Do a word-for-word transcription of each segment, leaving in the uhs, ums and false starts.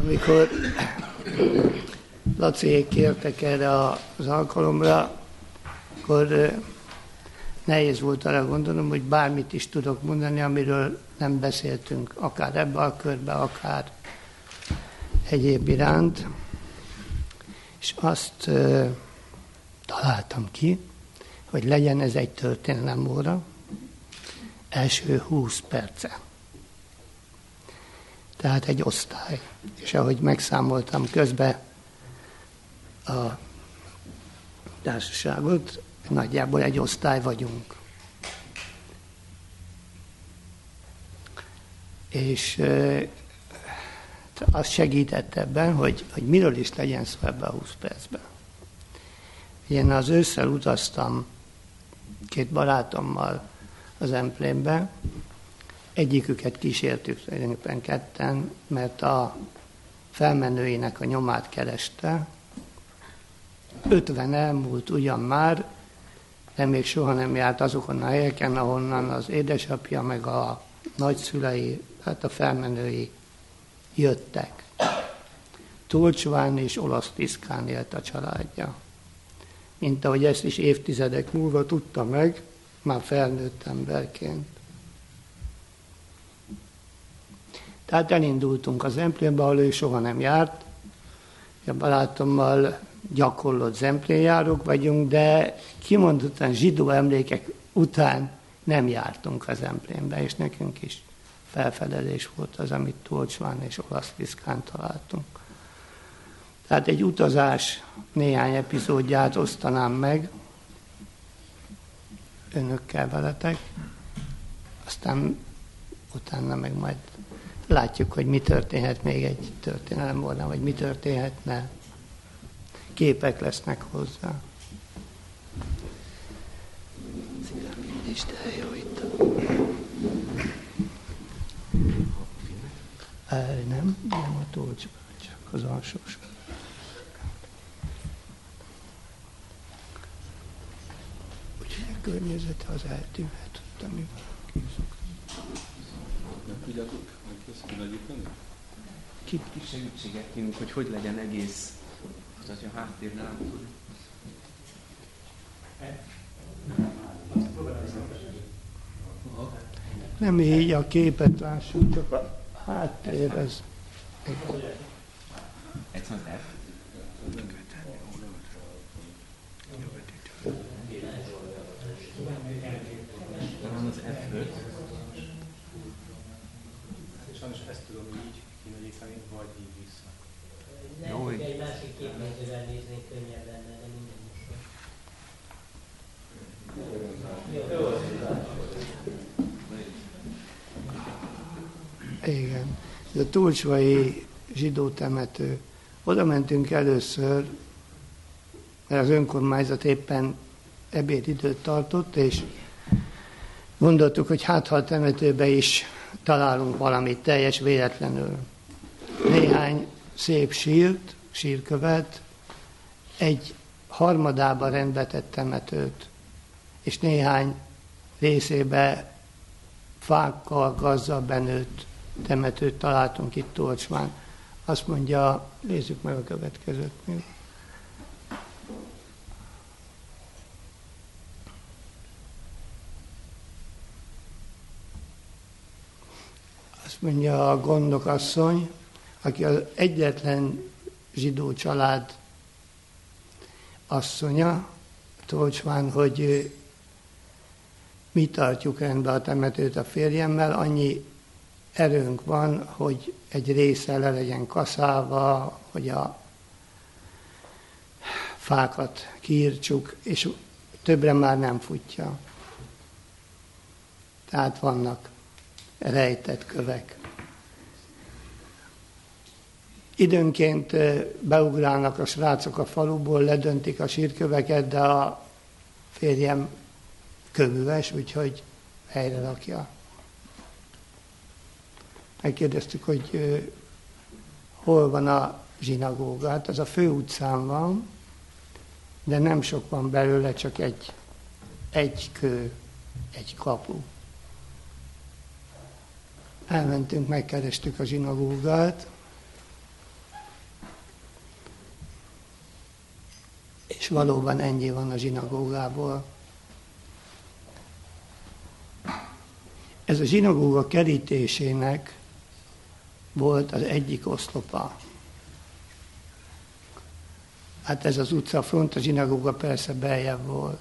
Amikor Laciék kértek erre az alkalomra, akkor nehéz volt arra gondolnom, hogy bármit is tudok mondani, amiről nem beszéltünk, akár ebbe a körbe, akár egyéb iránt. És azt uh, találtam ki, hogy legyen ez egy történelemóra, első húsz perce. Tehát egy osztály. És ahogy megszámoltam közben a társaságot, nagyjából egy osztály vagyunk. És uh, az segített ebben, hogy, hogy miről is legyen szó ebben a húsz percben. Én az ősszel utaztam két barátommal az Emplénbe, egyiküket kísértük tulajdonképpen ketten, mert a felmenőinek a nyomát kereste. ötven elmúlt ugyan már, de még soha nem járt azokon a helyeken, ahonnan az édesapja meg a nagyszülei, hát a felmenői jöttek. Tolcsván és Olasztiszkán élt a családja. Mint ahogy ezt is évtizedek múlva tudta meg, már felnőtt emberként. Tehát elindultunk az Emplénbe, ahol ő soha nem járt. A barátommal gyakorlott zemplénjárók vagyunk, de kimondottan zsidó emlékek után nem jártunk az Emplénbe, és nekünk is felfedezés volt az, amit Tolcsván és Olasztiszkán találtunk. Tehát egy utazás néhány epizódját osztanám meg önökkel, veletek, aztán utána meg majd látjuk, hogy mi történhet még egy történelemben, vagy mi történhetne. Képek lesznek hozzá. Isten jó itt. Nem, nem a Tolcsban, csak az alsós. Úgyhogy a környezete az eltűnhet, amivel készük. Nem tudjátok, hogy ezt nagyítani? Kit is segítséget kérünk, hogy hogy legyen egész, hogy a háttérnál látod. Nem így a képet lássuk, csak a háttér ez. Egyszerűen az F. Talán az F öt. Sajnos ezt tudom így kimegyíteni, vagy így vissza. Jó, hogy... Egy másik képmezővel néznék, könnyebb lenne, de minden most. Igen. Ez a tolcsvai zsidó temető. Oda mentünk először, mert az önkormányzat éppen ebédidőt tartott, és gondoltuk, hogy hát ha a temetőbe is találunk valamit teljes véletlenül. Néhány szép sírt, sírkövet, egy harmadába rendbetett temetőt, és néhány részébe fákkal, gazzal benőtt temetőt találtunk itt Tolcsván. Azt mondja, nézzük meg a következőt. Azt mondja a gondnokasszony, aki az egyetlen zsidó család asszonya Tolcsván, hogy mi tartjuk rendbe a temetőt a férjemmel, annyi erőnk van, hogy egy része le legyen kaszálva, hogy a fákat kiírtsuk, és többre már nem futja. Tehát vannak rejtett kövek. Időnként beugrálnak a srácok a faluból, ledöntik a sírköveket, de a férjem kövüves, úgyhogy helyre rakja. Megkérdeztük, hogy uh, hol van a zsinagóga. Hát az a főutcán van, de nem sok van belőle, csak egy, egy kő, egy kapu. Elmentünk, megkerestük a zsinagógát, valóban ennyi van a zsinagógából. Ez a zsinagóga kerítésének volt az egyik oszlopa. Hát ez az utcafront, a zsinagóga persze beljebb volt.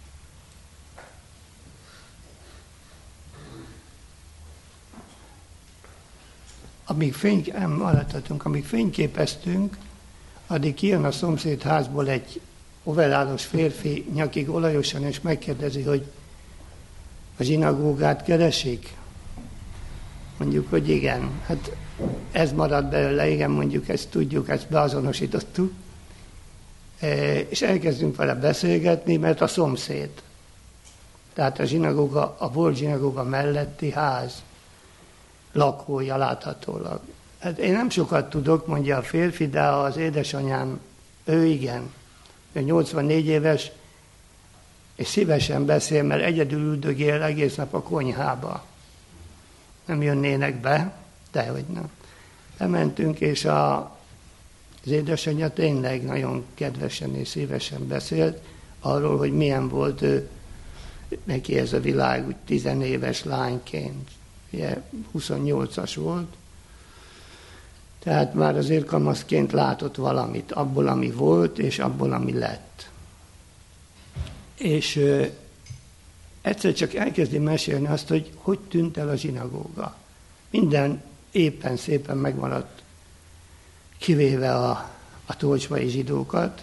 Amíg, fény, maradhatunk, amíg fényképeztünk, addig kijön a szomszéd házból egy overálos férfi nyakig olajosan, és megkérdezi, hogy a zsinagógát keresik? Mondjuk, hogy igen. Hát ez maradt belőle, igen, mondjuk ezt tudjuk, ezt beazonosítottuk. E, és elkezdünk vele beszélgetni, mert a szomszéd. Tehát a zsinagóga, a volt zsinagóga melletti ház lakója láthatólag. Hát én nem sokat tudok, mondja a férfi, de az édesanyám, ő igen. Ő nyolcvannégy éves, és szívesen beszél, mert egyedül üldögél egész nap a konyhába. Nem jönnének be, dehogy nem. Bementünk, és a, az édesanyja tényleg nagyon kedvesen és szívesen beszélt arról, hogy milyen volt ő, neki ez a világ úgy tizenéves lányként. Ugye huszonnyolcas volt, tehát már azért kamaszként látott valamit abból, ami volt, és abból, ami lett. És ö, egyszer csak elkezdi mesélni azt, hogy hogy tűnt el a zsinagóga. Minden éppen szépen megmaradt, kivéve a, a tolcsvai zsidókat.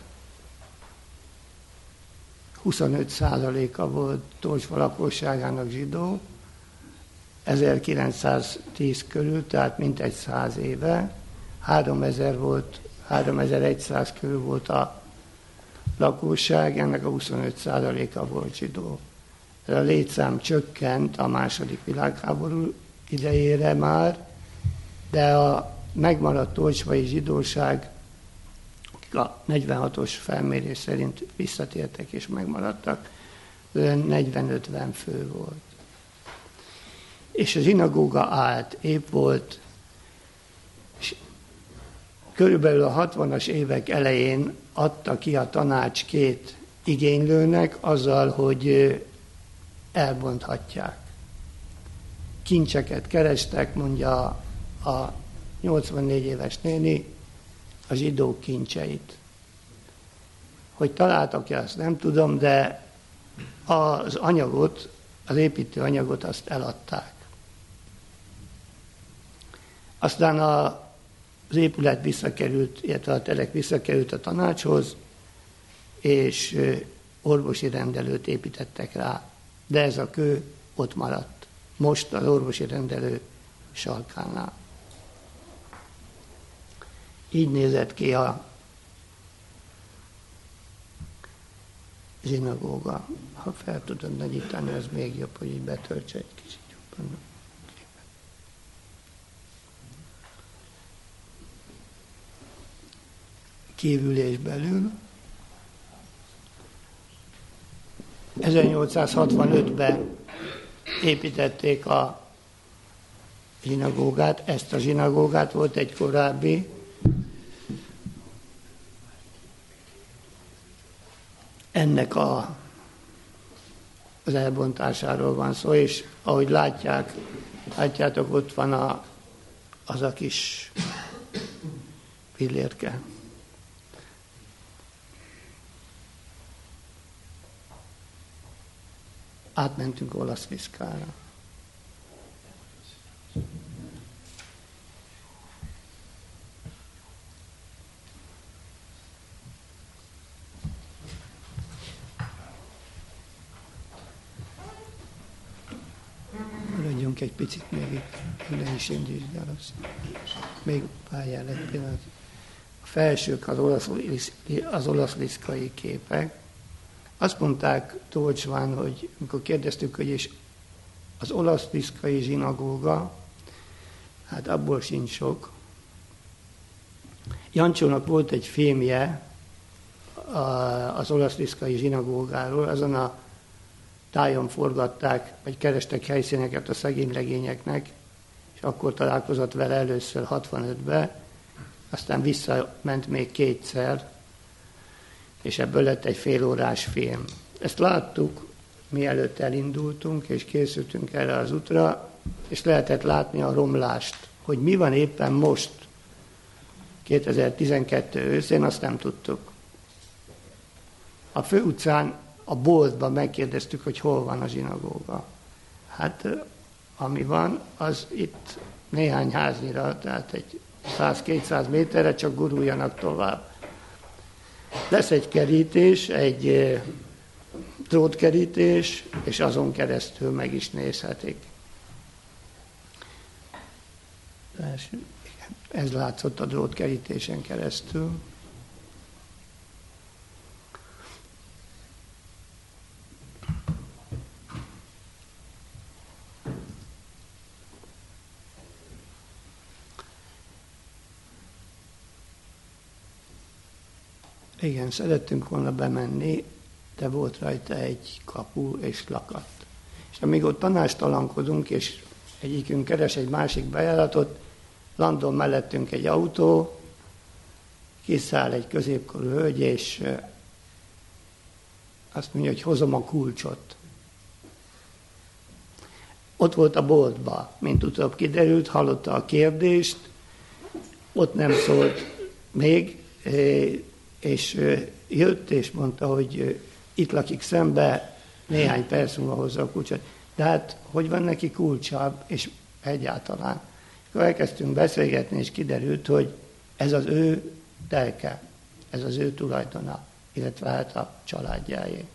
huszonöt százaléka volt Tolcsva lakosságának zsidó, ezerkilencszáztíz körül, tehát mintegy száz éve, háromezer volt, háromezer-száz körül volt a lakosság, ennek a huszonöt százaléka volt zsidó. Ez a létszám csökkent a második világháború idejére már, de a megmaradt tolcsvai zsidóság, akik a negyvenhatos felmérés szerint visszatértek és megmaradtak, negyven-ötven fő volt. És a zsinagóga állt, épp volt, és körülbelül a hatvanas évek elején adta ki a tanács két igénylőnek azzal, hogy elbonthatják. Kincseket kerestek, mondja a nyolcvannégy éves néni, a zsidók kincseit. Hogy találtak-e, azt nem tudom, de az anyagot, az építő anyagot azt eladták. Aztán a, az épület visszakerült, illetve a telek visszakerült a tanácshoz, és orvosi rendelőt építettek rá. De ez a kő ott maradt. Most az orvosi rendelő sarkánál. Így nézett ki a zsinagóga. Ha fel tudod nagyítani, az még jobb, hogy így betöltse egy kicsit jobban. Kívül és belül. ezernyolcszázhatvanötben építették a zsinagógát, ezt a zsinagógát, volt egy korábbi, ennek a, az elbontásáról van szó, és ahogy látják, látjátok, ott van a, az a kis pillérke. Átmentünk Olaszviszkára. Maradjunk egy picit még itt, ne is indítsd el azt. Még pályán egy pillanat. A felsők az, olasz, az olaszliszkai képek. Azt mondták Tolcsván, hogy amikor kérdeztük, hogy és az olaszliszkai zsinagóga, hát abból sincs sok. Jancsónak volt egy filmje az olaszliszkai zsinagógáról, azon a tájon forgatták, vagy kerestek helyszíneket a szegény legényeknek, és akkor találkozott vele először hatvanötben, aztán visszament még kétszer, és ebből lett egy félórás film. Ezt láttuk, mielőtt elindultunk, és készültünk erre az útra, és lehetett látni a romlást, hogy mi van éppen most, kétezer-tizenkettő őszén, azt nem tudtuk. A főutcán, a boltban megkérdeztük, hogy hol van a zsinagóga. Hát, ami van, az itt néhány háznyira, tehát egy száz-kétszáz méterre, csak guruljanak tovább. Lesz egy kerítés, egy drótkerítés, és azon keresztül meg is nézhetik. Ez látszott a drótkerítésen keresztül. Igen, szerettünk volna bemenni, de volt rajta egy kapu és lakadt. És amíg ott tanástalankodunk, és egyikünk keres egy másik bejáratot, landol mellettünk egy autó, kiszáll egy középkorú hölgy, és azt mondja, hogy hozom a kulcsot. Ott volt a boltba, mint utóbb kiderült, hallotta a kérdést, ott nem szólt még, és jött, és mondta, hogy itt lakik szembe, néhány perc múlva hozza a kulcsot. De hát, hogy van neki kulcsa, és egyáltalán. Akkor elkezdtünk beszélgetni, és kiderült, hogy ez az ő telke, ez az ő tulajdona, illetve hát a családjáé.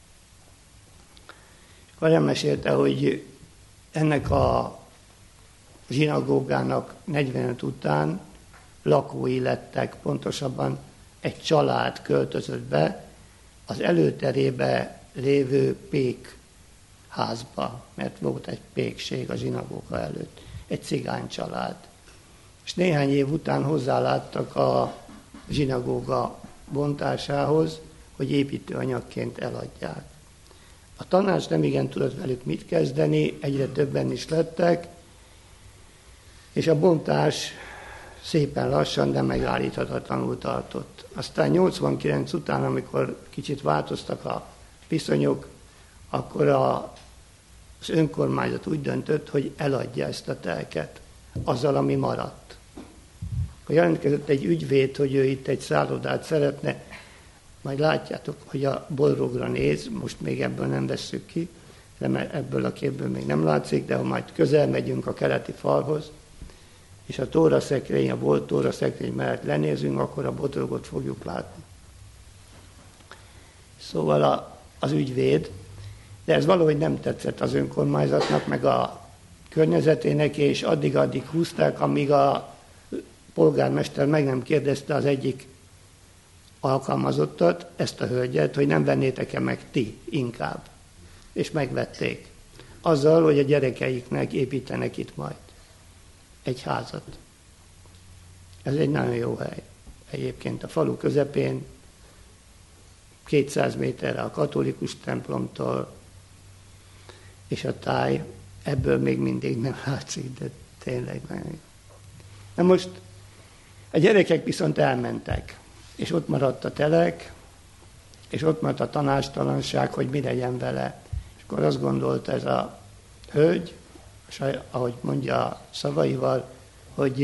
Akkor elmesélte, hogy ennek a zsinagógának negyvenöt után lakói lettek, pontosabban egy család költözött be az előterébe lévő pékházba, mert volt egy pékség a zsinagóga előtt, egy cigány család. És néhány év után hozzáláttak a zsinagóga bontásához, hogy építőanyagként eladják. A tanács nem igen tudott velük mit kezdeni, egyre többen is lettek, és a bontás szépen lassan, de megállíthatatlanul tartott. Aztán nyolcvankilenc után, amikor kicsit változtak a viszonyok, akkor a, az önkormányzat úgy döntött, hogy eladja ezt a telket, azzal, ami maradt. Akkor jelentkezett egy ügyvéd, hogy ő itt egy szállodát szeretne, majd látjátok, hogy a bolrogra néz, most még ebből nem vesszük ki, de ebből a képből még nem látszik, de ha majd közel megyünk a keleti falhoz, és a tóraszekrény, a bolt tóraszekrény mellett lenézünk, akkor a bodrogot fogjuk látni. Szóval a, az ügyvéd, de ez valahogy nem tetszett az önkormányzatnak, meg a környezetének, és addig-addig húzták, amíg a polgármester meg nem kérdezte az egyik alkalmazottat, ezt a hölgyet, hogy nem vennétek-e meg ti inkább. És megvették. Azzal, hogy a gyerekeiknek építenek itt majd egy házat. Ez egy nagyon jó hely. Egyébként a falu közepén, kétszáz méterre a katolikus templomtól, és a táj, ebből még mindig nem látszik, de tényleg nagyon. Na most a gyerekek viszont elmentek, és ott maradt a telek, és ott maradt a tanástalanság, hogy mi legyen vele. És akkor azt gondolta ez a hölgy, és ahogy mondja a szavaival, hogy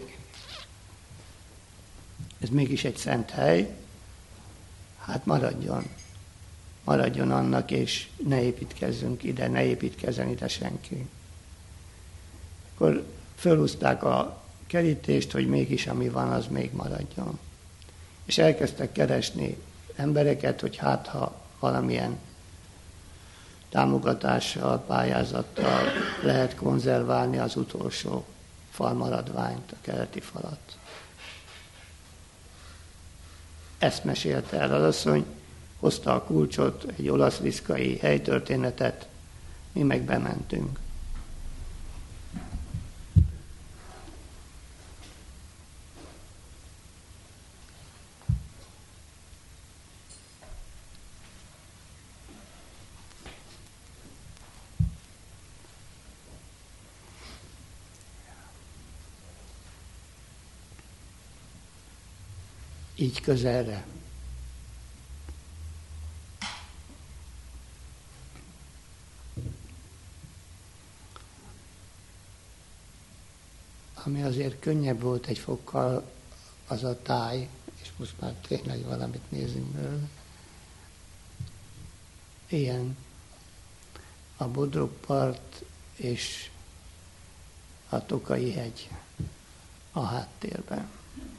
ez mégis egy szent hely, hát maradjon. Maradjon annak, és ne építkezzünk ide, ne építkezzen ide senki. Akkor fölhúzták a kerítést, hogy mégis ami van, az még maradjon. És elkezdtek keresni embereket, hogy hát ha valamilyen támogatással, pályázattal lehet konzerválni az utolsó falmaradványt, a keleti falat. Ezt mesélte el az asszony, hozta a kulcsot, egy olasz-liszkai helytörténetet, mi meg bementünk. Így közelre. azért könnyebb volt egy fokkal az a táj, és most már tényleg valamit nézünk belőle. Ilyen a Bodrogpart és a Tokai hegy a háttérben.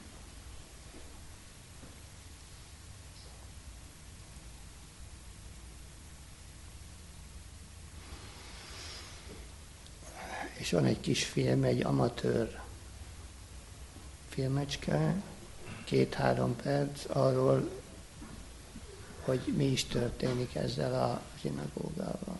És van egy kis film, egy amatőr filmecske, két-három perc arról, hogy mi is történik ezzel a zsinagógával.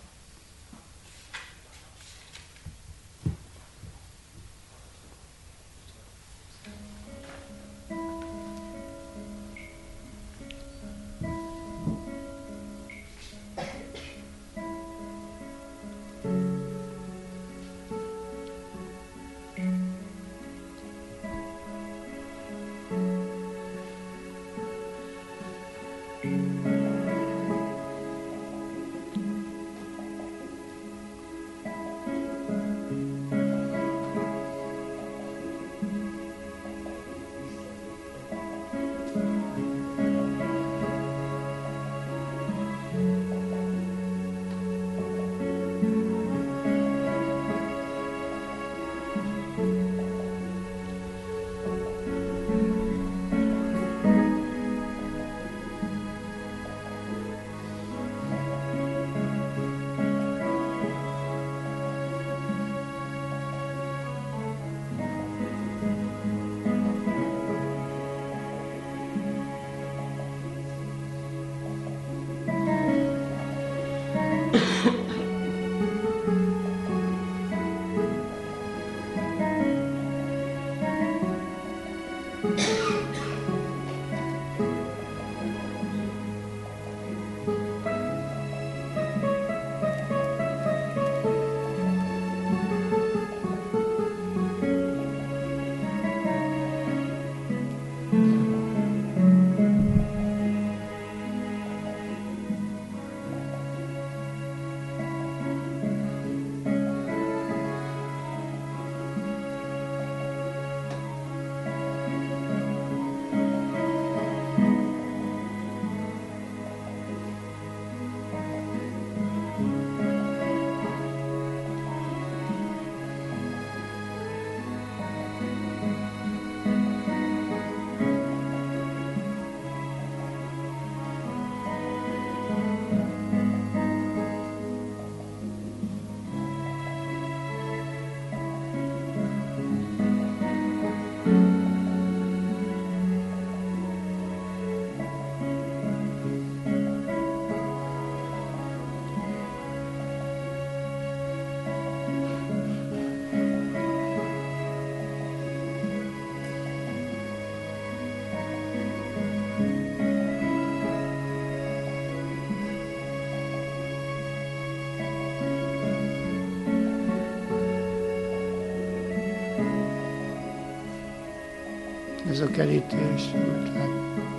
Ez a kerítés, amit lát.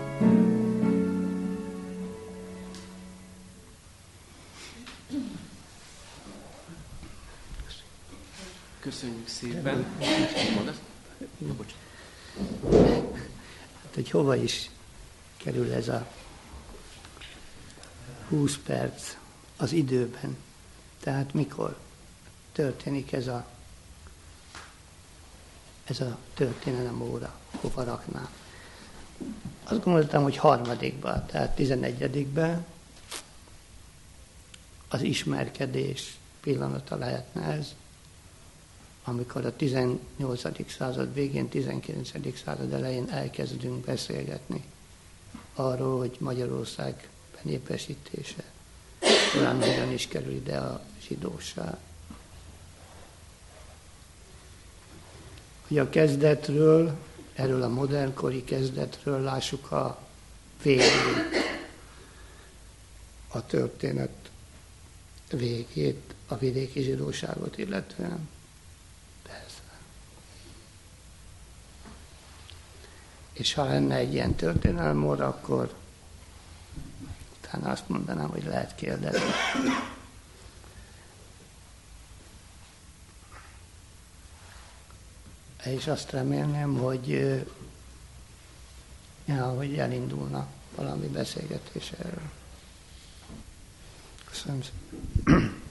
Köszönjük szépen. Bocs. Hát, hogy hova is kerül ez a húsz perc az időben. Tehát mikor történik ez a, ez a történelem óra, hova raknám. Azt gondoltam, hogy harmadikban, tehát tizenegyedikben az ismerkedés pillanata lehetne ez, amikor a tizennyolcadik század végén, tizenkilencedik század elején elkezdünk beszélgetni arról, hogy Magyarország benépesítése talán hogyan is kerül ide a zsidóság. Hogy a kezdetről, erről a modernkori kezdetről lássuk a végét, a történet végét, a vidéki zsidóságot illetően. Persze. És ha lenne egy ilyen történelmóra, akkor utána azt mondanám, hogy lehet kérdezni. és azt remélném, hogy, ja, hogy elindulna valami beszélgetés erről. Köszönöm szépen.